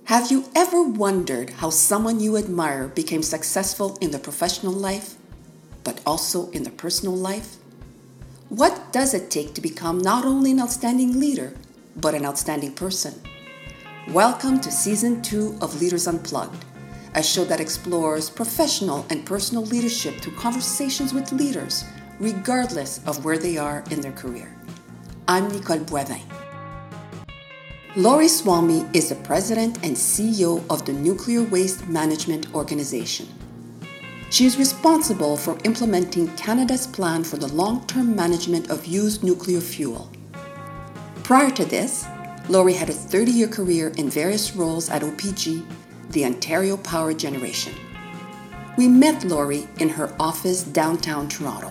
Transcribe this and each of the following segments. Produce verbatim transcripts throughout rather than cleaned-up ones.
Have you ever wondered how someone you admire became successful in their professional life, but also in their personal life? What does it take to become not only an outstanding leader, but an outstanding person? Welcome to Season two of Leaders Unplugged, a show that explores professional and personal leadership through conversations with leaders, regardless of where they are in their career. I'm Nicole Boivin. Laurie Swamy is the president and C E O of the Nuclear Waste Management Organization. She is responsible for implementing Canada's plan for the long-term management of used nuclear fuel. Prior to this, Laurie had a thirty-year career in various roles at O P G, the Ontario Power Generation. We met Laurie in her office downtown Toronto.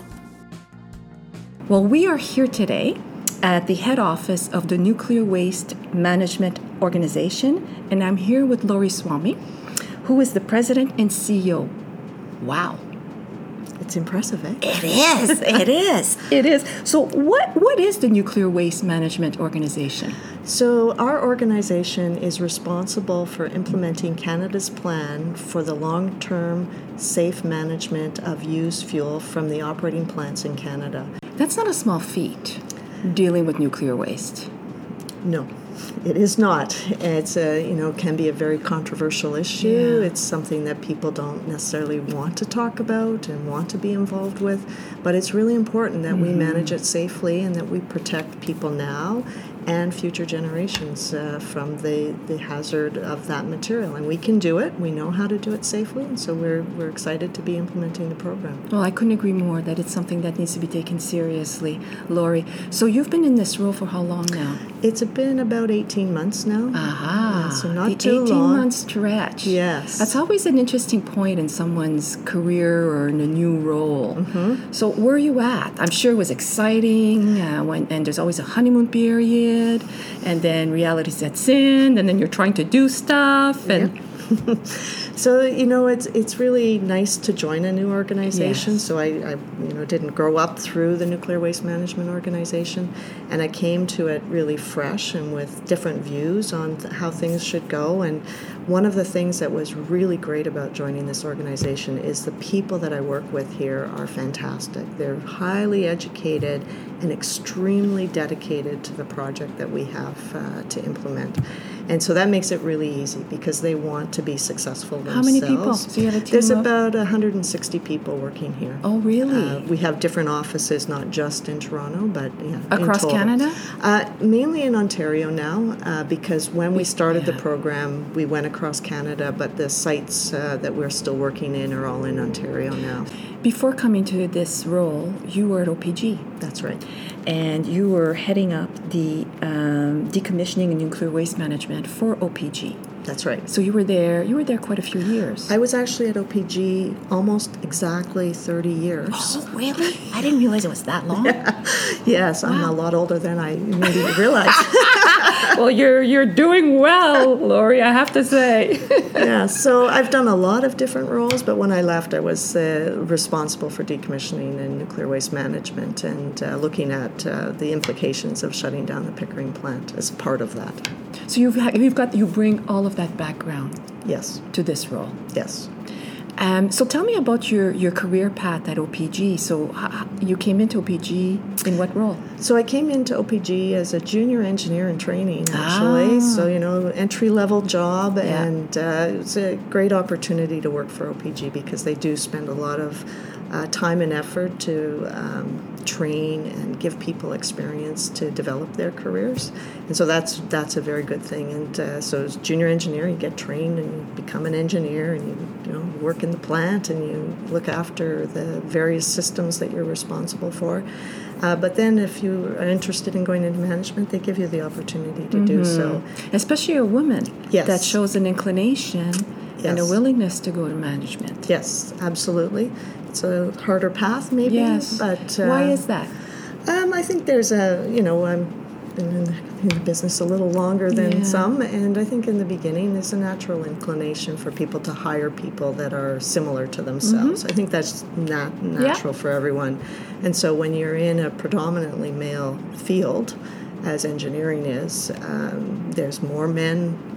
Well, we are here today at the head office of the Nuclear Waste Management Organization, and I'm here with Laurie Swamy, who is the president and C E O. Wow. It's impressive, eh? It is. It is. It is. So what, what is the Nuclear Waste Management Organization? So our organization is responsible for implementing Canada's plan for the long-term safe management of used fuel from the operating plants in Canada. That's not a small feat, dealing with nuclear waste. No, it is not. It's a, you know, can be a very controversial issue. Yeah. It's something that people don't necessarily want to talk about and want to be involved with, but it's really important that mm-hmm. we manage it safely and that we protect people now and future generations uh, from the, the hazard of that material. And we can do it. We know how to do it safely, and so we're we're excited to be implementing the program. Well, I couldn't agree more that it's something that needs to be taken seriously, Laurie. So you've been in this role for how long now? It's been about eighteen months now. Aha, yeah, so not the too long. eighteen-month stretch. Yes. That's always an interesting point in someone's career or in a new role. Mm-hmm. So where are you at? I'm sure it was exciting, uh, when, and there's always a honeymoon period. And then reality sets in, and then you're trying to do stuff. And yep. So, you know, it's it's really nice to join a new organization. Yes. So I, I, you know, didn't grow up through the Nuclear Waste Management Organization, and I came to it really fresh and with different views on th- how things should go. And one of the things that was really great about joining this organization is the people that I work with here are fantastic. They're highly educated and extremely dedicated to the project that we have uh, to implement. And so that makes it really easy because they want to be successful themselves. How many people? So you have a team There's of? about one hundred sixty people working here. Oh, really? Uh, we have different offices, not just in Toronto, but yeah, across in total. Canada? Uh, mainly in Ontario now, uh, because when we started yeah. the program, we went across Canada, but the sites uh, that we're still working in are all in Ontario now. Before coming to this role, you were at O P G. That's right. And you were heading up the um, decommissioning and nuclear waste management for O P G. That's right. So you were there. You were there quite a few years. I was actually at O P G almost exactly thirty years. Oh, really? I didn't realize it was that long. Yeah. Yes, wow. I'm a lot older than I maybe realized. Well, you're you're doing well, Laurie, I have to say. Yeah, so I've done a lot of different roles, but when I left, I was uh, responsible for decommissioning and nuclear waste management and uh, looking at uh, the implications of shutting down the Pickering plant as part of that. So you've ha- you've got you bring all of that background. Yes. To this role. Yes. Um, so tell me about your, your career path at O P G. So h- you came into O P G in what role? So I came into O P G as a junior engineer in training, actually. Ah. So, you know, entry-level job, Yeah. and uh, it's a great opportunity to work for O P G because they do spend a lot of uh, time and effort to um, train and give people experience to develop their careers. And so that's that's a very good thing. And uh, so as junior engineer, you get trained and you become an engineer, and you, you know, work in the plant and you look after the various systems that you're responsible for. Uh, but then if you are interested in going into management, they give you the opportunity to mm-hmm. do so. Especially a woman yes. that shows an inclination yes. and a willingness to go to management. Yes, absolutely. It's a harder path maybe. Yes. But uh, why is that? Um, I think there's a, you know, I'm been in, in the business a little longer than yeah. some, and I think in the beginning there's a natural inclination for people to hire people that are similar to themselves. Mm-hmm. I think that's not natural yeah. for everyone. And so when you're in a predominantly male field, as engineering is, um, there's more men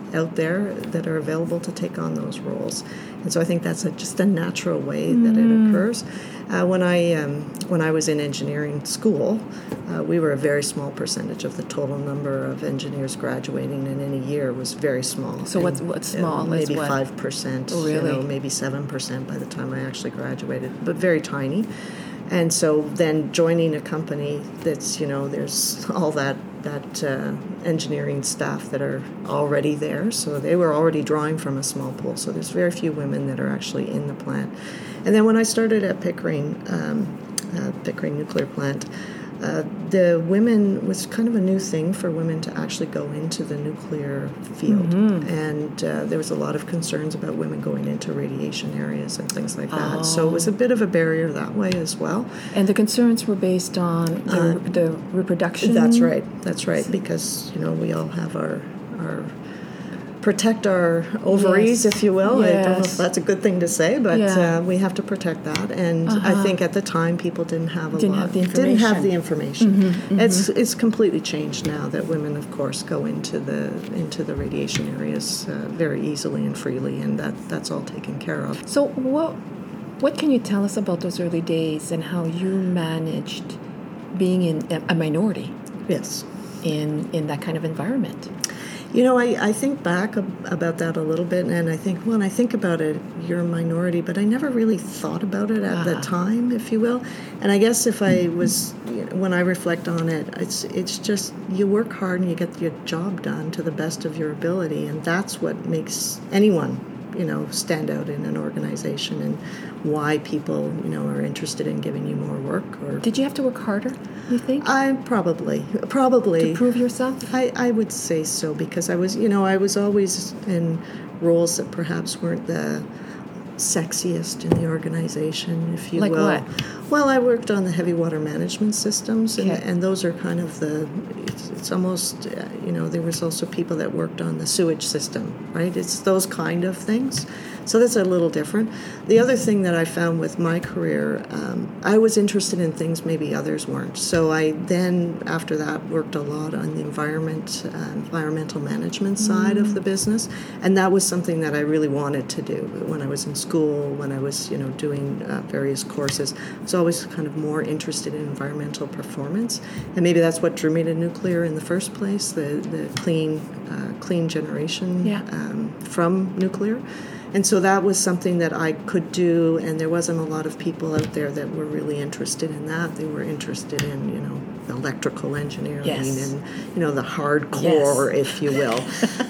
out there that are available to take on those roles. And so I think that's a, just a natural way that it occurs. Uh, when I um, when I was in engineering school, uh, we were a very small percentage of the total number of engineers graduating in any year was very small. So what's what's small? Uh, maybe what? five percent. Oh, really? You know, maybe seven percent by the time I actually graduated, but very tiny. And so then joining a company that's, you know, there's all that that uh, engineering staff that are already there. So they were already drawing from a small pool. So there's very few women that are actually in the plant. And then when I started at Pickering, um, uh, Pickering Nuclear Plant, uh, the women was kind of a new thing for women to actually go into the nuclear field. Mm-hmm. And uh, there was a lot of concerns about women going into radiation areas and things like that. Oh. So it was a bit of a barrier that way as well. And the concerns were based on the, uh, the reproduction? That's right. That's right. Because, you know, we all have our our protect our ovaries, yes. if you will. Yes. I don't know if that's a good thing to say, but yeah. uh, we have to protect that. And uh-huh. I think at the time people didn't have a didn't lot. Have the information. Didn't have the information. Mm-hmm, mm-hmm. It's it's completely changed now that women, of course, go into the into the radiation areas uh, very easily and freely, and that that's all taken care of. So what what can you tell us about those early days and how you managed being in a minority? Yes. In in that kind of environment. You know, I, I think back ab- about that a little bit, and I think, when I think about it, you're a minority, but I never really thought about it at uh-huh. the time, if you will. And I guess if I was, you know, when I reflect on it, it's it's just you work hard and you get your job done to the best of your ability, and that's what makes anyone, you know, stand out in an organization and why people, you know, are interested in giving you more work. Or did you have to work harder, you think? I probably, probably. To prove yourself? I, I would say so, because I was, you know, I was always in roles that perhaps weren't the sexiest in the organization, if you like will. Like what? Well, I worked on the heavy water management systems, and, okay. and those are kind of the, it's, it's almost, uh, you know, there was also people that worked on the sewage system, right? It's those kind of things. So that's a little different. The other thing that I found with my career, um, I was interested in things maybe others weren't. So I then, after that, worked a lot on the environment, uh, environmental management side mm. of the business, and that was something that I really wanted to do. When I was in school, when I was, you know, doing uh, various courses, I was always kind of more interested in environmental performance, and maybe that's what drew me to nuclear in the first place, the the clean, uh, clean generation yeah. um, from nuclear. And so that was something that I could do, and there wasn't a lot of people out there that were really interested in that. They were interested in, you know, electrical engineering yes. and, you know, the hardcore, yes. if you will,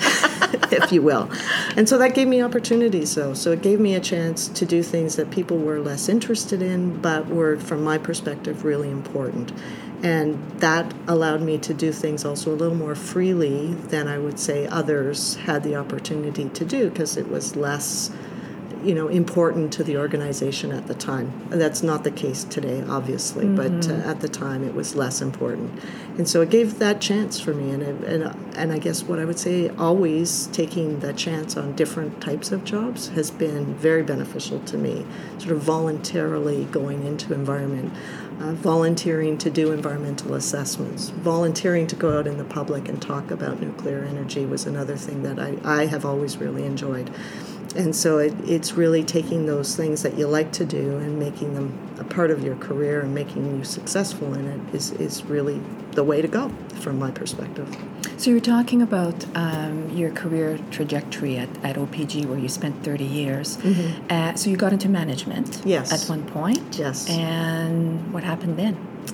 if you will. And so that gave me opportunities, though. So it gave me a chance to do things that people were less interested in, but were, from my perspective, really important. And that allowed me to do things also a little more freely than I would say others had the opportunity to do, because it was less, you know, important to the organization at the time. That's not the case today, obviously, mm-hmm. but uh, at the time it was less important. And so it gave that chance for me. And, it, and, and I guess what I would say, always taking that chance on different types of jobs has been very beneficial to me, sort of voluntarily going into environment. Uh, volunteering to do environmental assessments, volunteering to go out in the public and talk about nuclear energy was another thing that I, I have always really enjoyed. And so it, it's really taking those things that you like to do and making them a part of your career and making you successful in it is, is really the way to go from my perspective. So you were talking about um, your career trajectory at, at O P G, where you spent thirty years. Mm-hmm. Uh, so you got into management yes. at one point. Yes. And what happened then?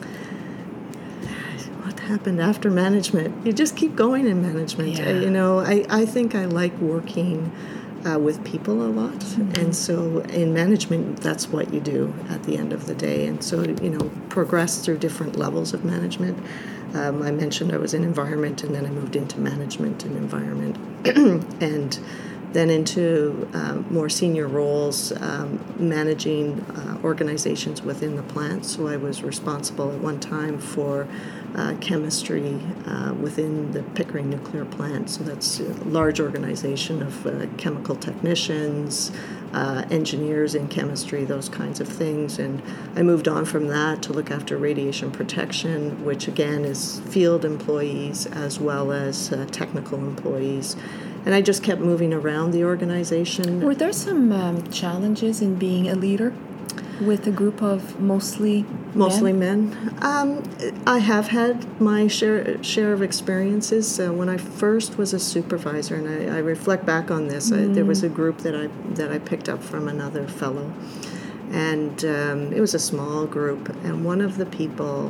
What happened after management? You just keep going in management. Yeah. Uh, you know, I, I think I like working Uh, with people a lot, mm-hmm. and so in management, that's what you do at the end of the day. And so, you know, progress through different levels of management. Um, I mentioned I was in environment, and then I moved into management and environment, and then into um, more senior roles, um, managing uh, organizations within the plant. So I was responsible at one time for uh, chemistry uh, within the Pickering nuclear plant. So that's a large organization of uh, chemical technicians, uh, engineers in chemistry, those kinds of things. And I moved on from that to look after radiation protection, which again is field employees as well as uh, technical employees. and I just kept moving around the organization. Were there some um, challenges in being a leader with a group of mostly Mostly men? men. Um, I have had my share share of experiences. Uh, when I first was a supervisor, and I, I reflect back on this, mm. I, there was a group that I that I picked up from another fellow, and um, it was a small group. And one of the people,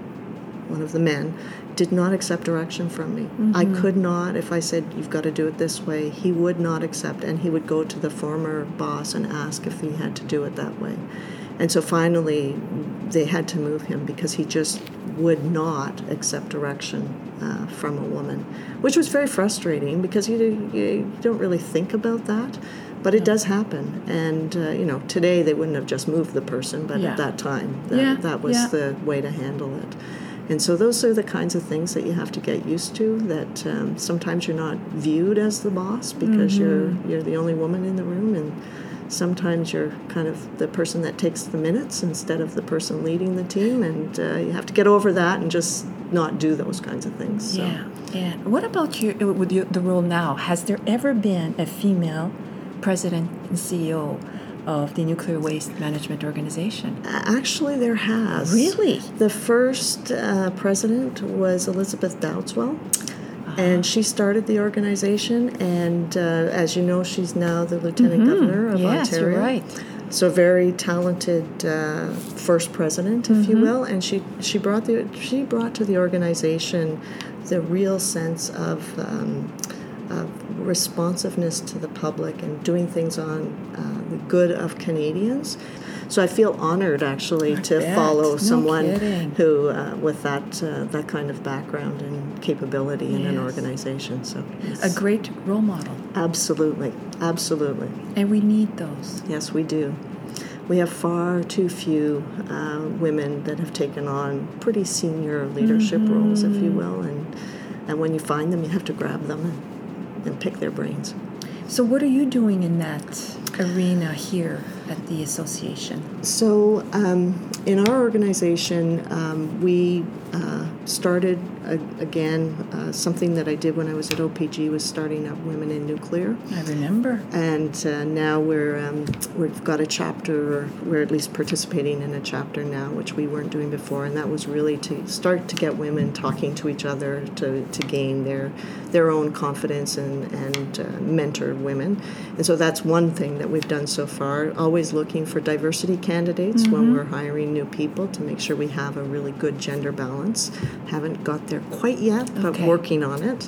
one of the men, did not accept direction from me. Mm-hmm. I could not, if I said, you've got to do it this way, he would not accept, and he would go to the former boss and ask if he had to do it that way. And so finally, they had to move him because he just would not accept direction uh, from a woman, which was very frustrating because you, you don't really think about that, but it does happen. And, uh, you know, today they wouldn't have just moved the person, but yeah. at that time, that, yeah. that was yeah. the way to handle it. And so those are the kinds of things that you have to get used to, that um, sometimes you're not viewed as the boss because mm-hmm. you're you're the only woman in the room, and sometimes you're kind of the person that takes the minutes instead of the person leading the team, and uh, you have to get over that and just not do those kinds of things. So. Yeah, yeah. What about you with your, the role now? Has there ever been a female president and C E O of the Nuclear Waste Management Organization? Actually, there has. Really? The first uh, president was Elizabeth Dowdeswell, uh-huh. and she started the organization, and uh, as you know, she's now the Lieutenant mm-hmm. Governor of yes, Ontario. You're right. So very talented uh, first president, if mm-hmm. you will, and she, she brought the she brought to the organization the real sense of um, of responsiveness to the public and doing things on uh, the good of Canadians. So I feel honored, actually, I to bet. follow no someone kidding. who, uh, with that uh, that kind of background and capability yes. in an organization. So a great role model. Absolutely, absolutely. And we need those. Yes, we do. We have far too few uh, women that have taken on pretty senior leadership mm-hmm. roles, if you will, and and when you find them, you have to grab them and and pick their brains. So what are you doing in that arena here at the association? So um, in our organization, um, we uh, started, uh, again, uh, something that I did when I was at O P G was starting up Women in Nuclear. I remember. And uh, now we're, um, we've got a chapter, or we're at least participating in a chapter now, which we weren't doing before, and that was really to start to get women talking to each other to, to gain their their own confidence and, and uh, mentor women. And so that's one thing that we've done so far, always looking for diversity candidates mm-hmm. when we're hiring new people to make sure we have a really good gender balance. Haven't got there quite yet, but okay. working on it.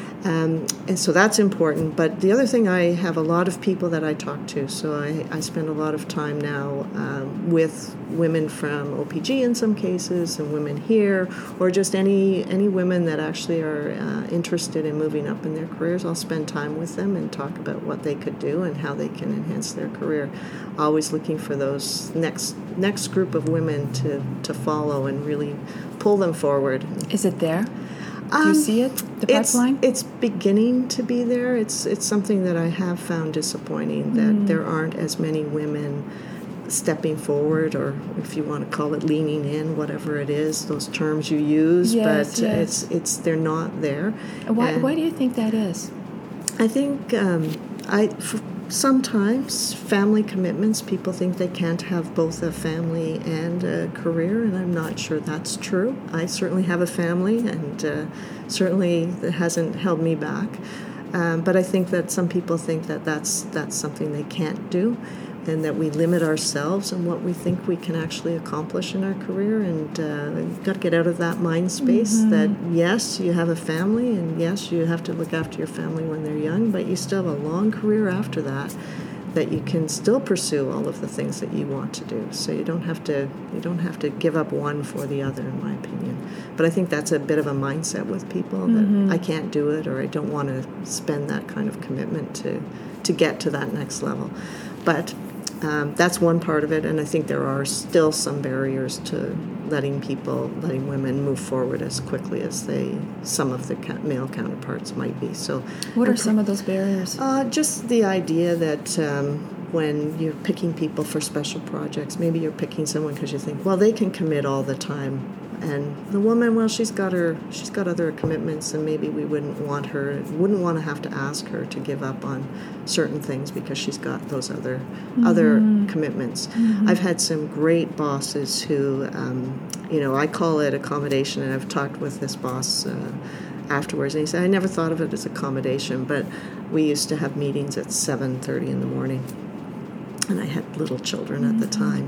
Um, and so that's important. But the other thing, I have a lot of people that I talk to. So I, I spend a lot of time now um, with women from O P G in some cases, and women here, or just any any women that actually are uh, interested in moving up in their careers. I'll spend time with them and talk about what they could do and how they can enhance their career. Always looking for those next next group of women to, to follow and really pull them forward. Is it there? Do Um, you see it, the pipeline? It's, it's beginning to be there. It's it's something that I have found disappointing, that Mm. there aren't as many women stepping forward, or if you want to call it leaning in, whatever it is, those terms you use. Yes, but yes. it's it's they're not there. Why, And why do you think that is? I think um, I f- sometimes family commitments, people think they can't have both a family and a career, and I'm not sure that's true. I certainly have a family, and uh, certainly that hasn't held me back. Um, but I think that some people think that that's that's something they can't do, and that we limit ourselves and what we think we can actually accomplish in our career. And uh, you've got to get out of that mind space mm-hmm. that, yes, you have a family, and yes, you have to look after your family when they're young, but you still have a long career after that, that you can still pursue all of the things that you want to do. So you don't have to you don't have to give up one for the other, in my opinion. But I think that's a bit of a mindset with people, mm-hmm. that I can't do it, or I don't want to spend that kind of commitment to, to get to that next level. But Um, that's one part of it, and I think there are still some barriers to letting people, letting women move forward as quickly as they, some of the male counterparts might be. So, what are some of those barriers? Uh, just the idea that um, when you're picking people for special projects, maybe you're picking someone because you think, well, they can commit all the time And the woman, well, she's got her, she's got other commitments, and maybe we wouldn't want her, wouldn't want to have to ask her to give up on certain things because she's got those other, mm-hmm. other commitments. Mm-hmm. I've had some great bosses who, um, you know, I call it accommodation, and I've talked with this boss uh, afterwards, and he said, I never thought of it as accommodation, but we used to have meetings at seven thirty in the morning, and I had little children mm-hmm. at the time,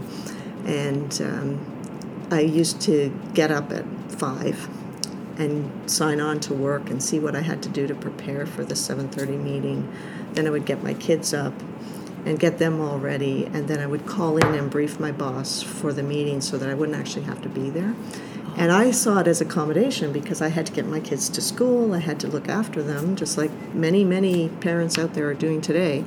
and um, I used to get up at five and sign on to work and see what I had to do to prepare for the seven thirty meeting. Then I would get my kids up and get them all ready, and then I would call in and brief my boss for the meeting so that I wouldn't actually have to be there. And I saw it as accommodation because I had to get my kids to school, I had to look after them, just like many, many parents out there are doing today.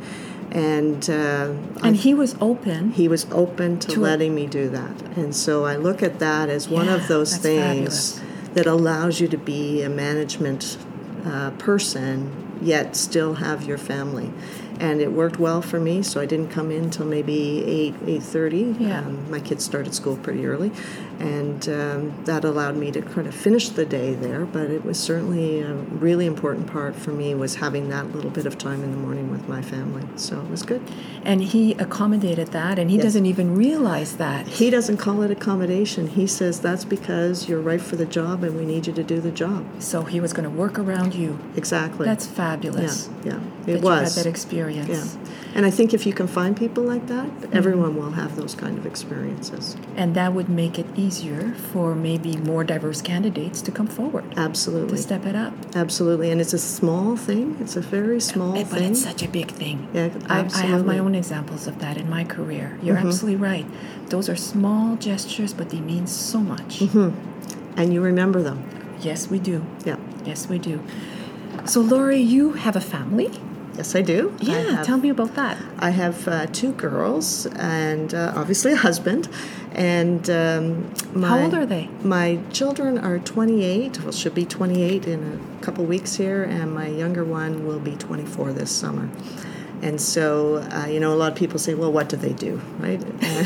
And uh, and I, he was open. He was open to, to letting me do that. And so I look at that as one yeah, of those things fabulous. that allows you to be a management uh, person, yet still have your family. And it worked well for me, so I didn't come in until maybe eight, eight thirty. Yeah. Um, my kids started school pretty early, and um, that allowed me to kind of finish the day there, but it was certainly a really important part for me was having that little bit of time in the morning with my family, so it was good. And he accommodated that, and he yes. doesn't even realize that. He doesn't call it accommodation. He says that's because you're right for the job and we need you to do the job. So he was going to work around you. Exactly. That's fabulous. Yeah, yeah. that It was. You had that experience. Yeah. And I think if you can find people like that, mm-hmm. everyone will have those kind of experiences. And that would make it easier for maybe more diverse candidates to come forward. Absolutely. To step it up. Absolutely. And it's a small thing. It's a very small but, thing. But it's such a big thing. Yeah, absolutely. I, I have my own examples of that in my career. You're mm-hmm. absolutely right. Those are small gestures, but they mean so much. Mm-hmm. And you remember them. Yes, we do. Yeah. Yes, we do. So, Lori, you have a family? Yes, I do. Yeah, I have, tell me about that. I have uh, two girls and uh, obviously a husband. And um, my, how old are they? My children are twenty-eight. Well, should be twenty-eight in a couple weeks here, and my younger one will be twenty-four this summer. And so, uh, you know, a lot of people say, well, what do they do, right?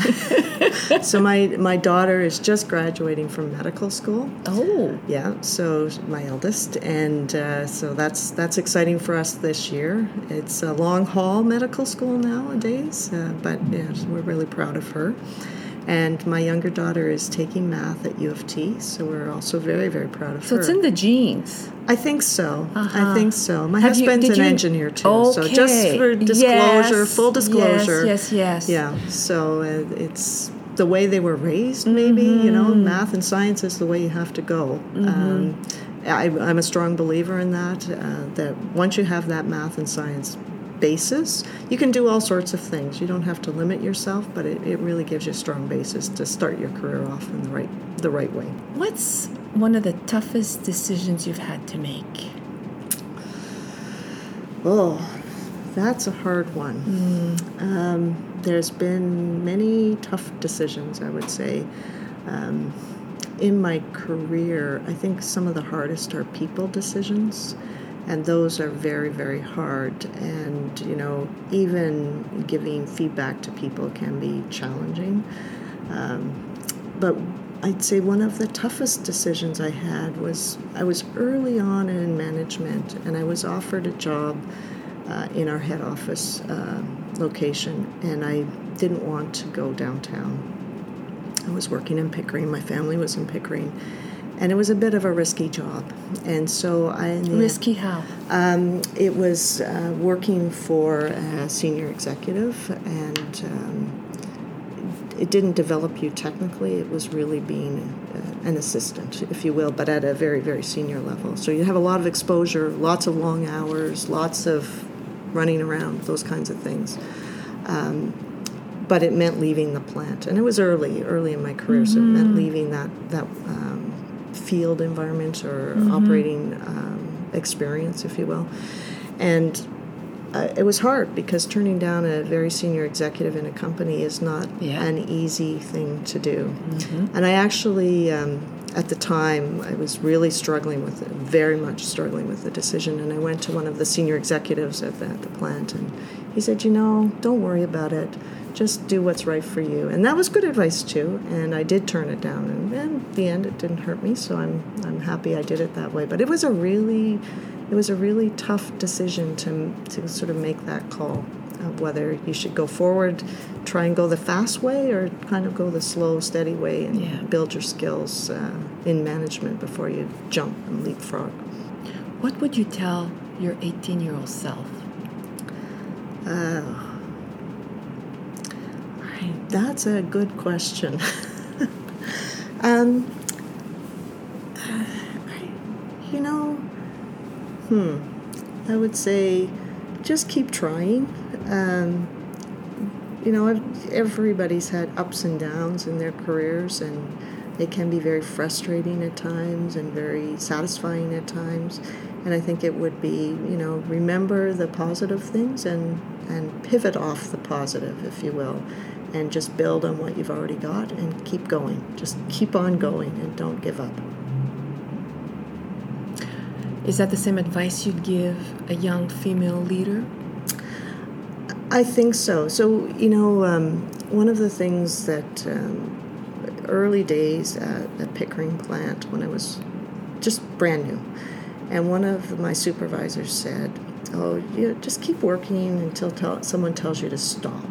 So my, my daughter is just graduating from medical school. Oh. Yeah, so my eldest. And uh, so that's that's exciting for us this year. It's a long-haul medical school nowadays, uh, but yeah, we're really proud of her. And my younger daughter is taking math at U of T, so we're also very, very proud of so her. So it's in the genes. I think so. Uh-huh. I think so. My Have husband's you, an you, engineer too, okay. so just for disclosure, yes, full disclosure. Yes, yes, yes. Yeah, so uh, it's the way they were raised, maybe, mm-hmm. you know, math and science is the way you have to go. Mm-hmm. Um, I, I'm a strong believer in that, uh, that once you have that math and science basis, you can do all sorts of things. You don't have to limit yourself, but it, it really gives you a strong basis to start your career off in the right the right way. What's one of the toughest decisions you've had to make? Oh, that's a hard one. Mm. Um, there's been many tough decisions, I would say. Um, in my career, I think some of the hardest are people decisions. And those are very, very hard. And, you know, even giving feedback to people can be challenging. Um, but I'd say one of the toughest decisions I had was I was early on in management, and I was offered a job uh, in our head office uh, location, and I didn't want to go downtown. I was working in Pickering. My family was in Pickering. And it was a bit of a risky job. And so I... Risky how? Um, it was uh, working for a senior executive, and um, it didn't develop you technically. It was really being uh, an assistant, if you will, but at a very, very senior level. So you have a lot of exposure, lots of long hours, lots of running around, those kinds of things. Um, but it meant leaving the plant. And it was early, early in my career, mm-hmm. so it meant leaving that... that um, field environment or mm-hmm. operating um, experience, if you will. And uh, it was hard because turning down a very senior executive in a company is not yeah. an easy thing to do. Mm-hmm. And I actually, um, at the time, I was really struggling with it, very much struggling with the decision. And I went to one of the senior executives at the, at the plant, and he said, you know, don't worry about it. just do what's right for you. And that was good advice too. And I did turn it down. And in the end, it didn't hurt me. So I'm I'm happy I did it that way. But it was a really, it was a really tough decision to to sort of make that call of whether you should go forward, try and go the fast way, or kind of go the slow, steady way and Yeah. build your skills uh, in management before you jump and leapfrog. What would you tell your eighteen-year-old self? Uh, that's a good question. um, you know, hmm, I would say just keep trying. Um, you know, everybody's had ups and downs in their careers, and they can be very frustrating at times and very satisfying at times. And I think it would be, you know, remember the positive things and, and pivot off the positive, if you will, and just build on what you've already got and keep going. Just keep on going and don't give up. Is that the same advice you'd give a young female leader? I think so. So, you know, um, one of the things that um, early days at the Pickering plant when I was just brand new, and one of my supervisors said, oh, you know, just keep working until tell, someone tells you to stop.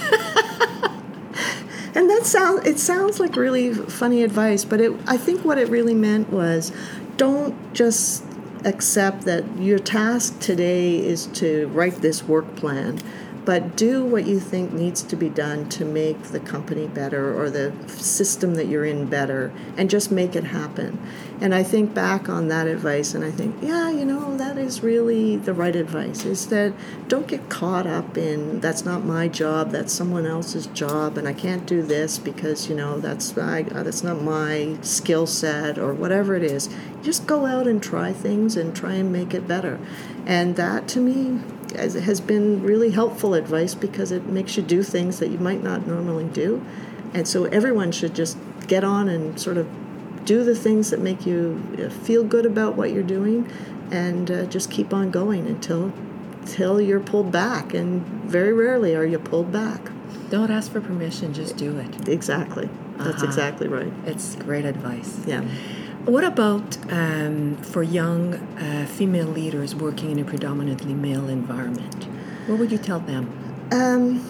And that sounds, it sounds like really funny advice, but it, I think what it really meant was don't just accept that your task today is to write this work plan, but do what you think needs to be done to make the company better or the system that you're in better, and just make it happen. And I think back on that advice and I think, yeah, you know, that is really the right advice, is that don't get caught up in that's not my job, that's someone else's job, and I can't do this because, you know, that's I, that's not my skill set or whatever it is. Just go out and try things and try and make it better. And that, to me, has been really helpful advice because it makes you do things that you might not normally do. And so everyone should just get on and sort of do the things that make you feel good about what you're doing, and uh, just keep on going until until you're pulled back. And very rarely are you pulled back. Don't ask for permission, just do it. Exactly. That's Uh-huh. exactly right. It's great advice. Yeah. What about um, for young uh, female leaders working in a predominantly male environment? What would you tell them? Um,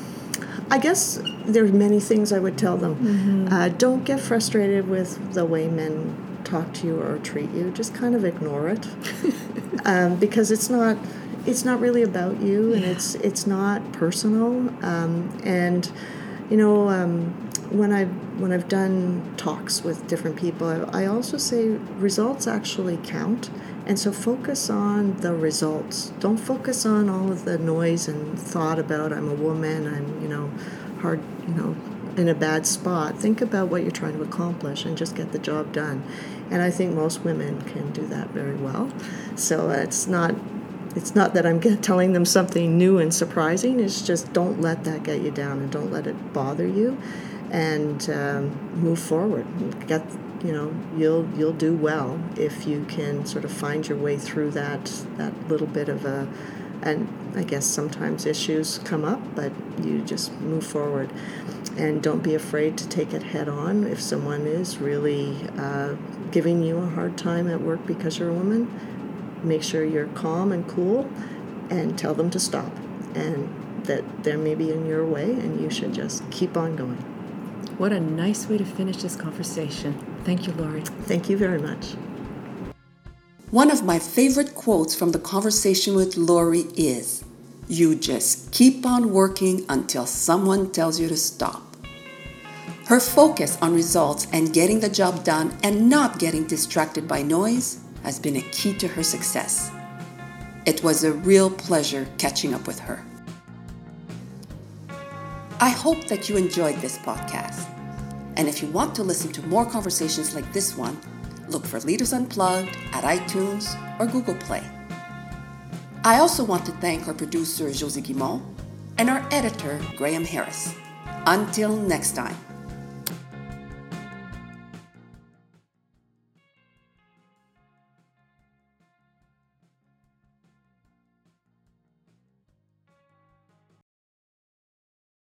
I guess there's many things I would tell them. Mm-hmm. Uh, don't get frustrated with the way men talk to you or treat you. Just kind of ignore it, um, because it's not it's not really about you, and yeah. it's it's not personal. Um, and you know, um, when I when I've done talks with different people, I, I also say results actually count. And so focus on the results. Don't focus on all of the noise and thought about I'm a woman, I'm, you know, hard, you know, in a bad spot. Think about what you're trying to accomplish and just get the job done. And I think most women can do that very well. So it's not it's not that I'm telling them something new and surprising. It's just don't let that get you down and don't let it bother you, and um, move forward. Get You know, you'll you'll do well if you can sort of find your way through that that little bit of a, and I guess sometimes issues come up, but you just move forward, and don't be afraid to take it head on. If someone is really uh, giving you a hard time at work because you're a woman, make sure you're calm and cool, and tell them to stop, and that they're maybe in your way, and you should just keep on going. What a nice way to finish this conversation. Thank you, Laurie. Thank you very much. One of my favorite quotes from the conversation with Laurie is, "You just keep on working until someone tells you to stop." Her focus on results and getting the job done and not getting distracted by noise has been a key to her success. It was a real pleasure catching up with her. I hope that you enjoyed this podcast. And if you want to listen to more conversations like this one, look for Leaders Unplugged at iTunes or Google Play. I also want to thank our producer, Josie Guimont, and our editor, Graham Harris. Until next time.